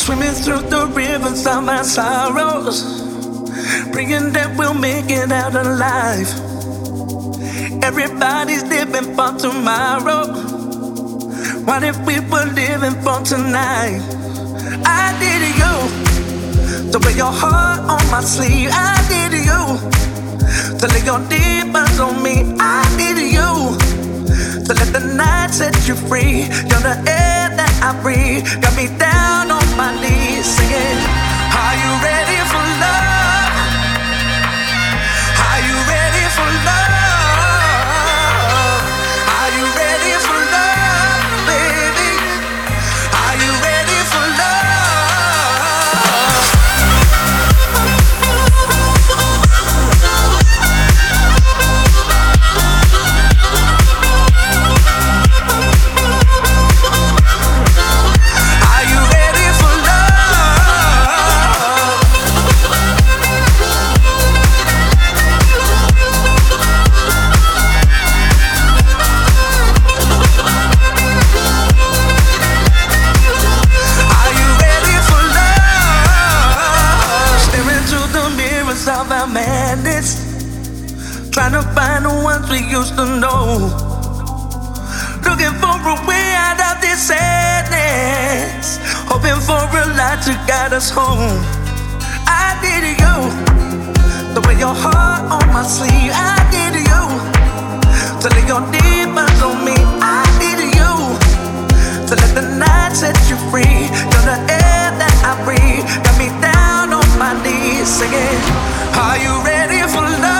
Swimming through the rivers of my sorrows, praying that we'll make it out alive. Everybody's living for tomorrow. What if we were living for tonight? I need you to wear your heart on my sleeve. I need you to lay your demons on me. I need you to let the night set you free. You're the air that I breathe. Got me down on my knees singing. Are you ready for love? Are you ready for love? Are you ready for love, baby? Are you ready for love? Are you ready for love? Are you ready for love? Staring through the mirrors of our madness, trying to find the ones we used to know. Looking for a way out of this sadness, hoping for a light to guide us home. I need you to wear your heart on my sleeve. I need you to lay your demons on me. I need you to let the night set you free. You're the air that I breathe. Got me down on my knees singing. Are you ready for love?